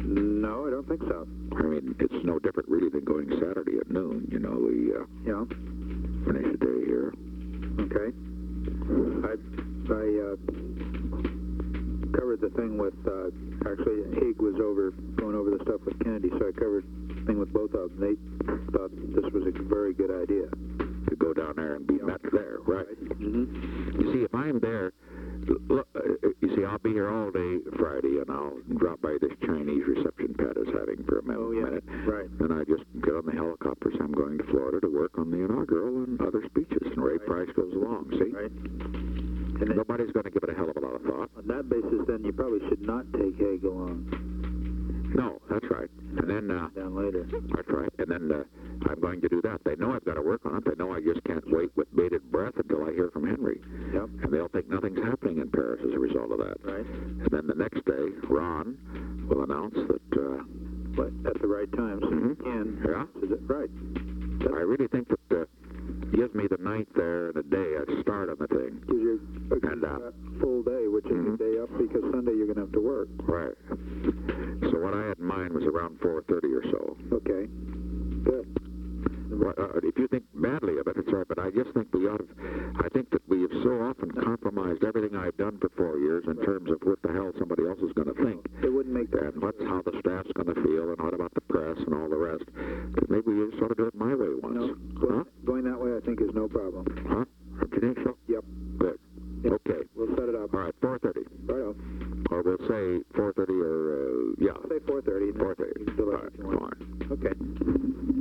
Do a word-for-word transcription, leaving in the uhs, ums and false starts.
No, I don't think so. I mean, it's no different really than going Saturday at noon. You know, we uh, Yeah. finish the day here. Okay. I, I uh, covered the thing with, uh, actually, Haig was over, going over the stuff with Kennedy, so I covered the thing with both of them. They thought this was a very good idea. To go down there and be Yeah. met there, right? Mm-hmm. You see, if I'm there, look, uh, you see, I'll be here all day Friday, and I'll drop by this Chinese reception Pat is having for a minute. Oh, yeah. minute. Right. And I just get on the helicopter, so I'm going to Florida to work on the inaugural and other speeches, and Ray Right. Price goes along, see? Right. And then, Nobody's going to give it a hell of a lot of thought. on that basis, then, you probably should not take Haig along No, that's right. And then, uh, down later. that's right. And then uh, I'm going to do that. They know I've got to work on it. They know I just can't wait with bated breath until I hear from Henry. Yep. And they'll think nothing's happening in Paris as a result of that. Right. And then the next day, Ron will announce that, uh, But at the right time, so you Mhm. can. Yeah. Is it right? I really think that uh, gives me the night there and a day a start on the thing. Gives you a And, uh, full day, which is Mhm. a day up, because Sunday you're going to have to work. Right. So what I had in mind was around four thirty or so. Okay. Good. Well, uh, if you think badly of it, it's all right, but I just think we ought to, I think that we have so often compromised everything I've done for four years in terms of what the hell somebody else is going to think. It wouldn't make that. And what's how the staff's going to feel, and what about the press and all the rest. That maybe we just ought to do it my way once. No, Huh? going, going that way, I think, is no problem. Huh? Do you think so? Yep. Good. Yep. Okay. We'll set it up. All right, four thirty. Right on. Or we'll say four thirty or, uh, yeah. Say four thirty. four thirty. You can fill All out right, if you want. fine. Okay.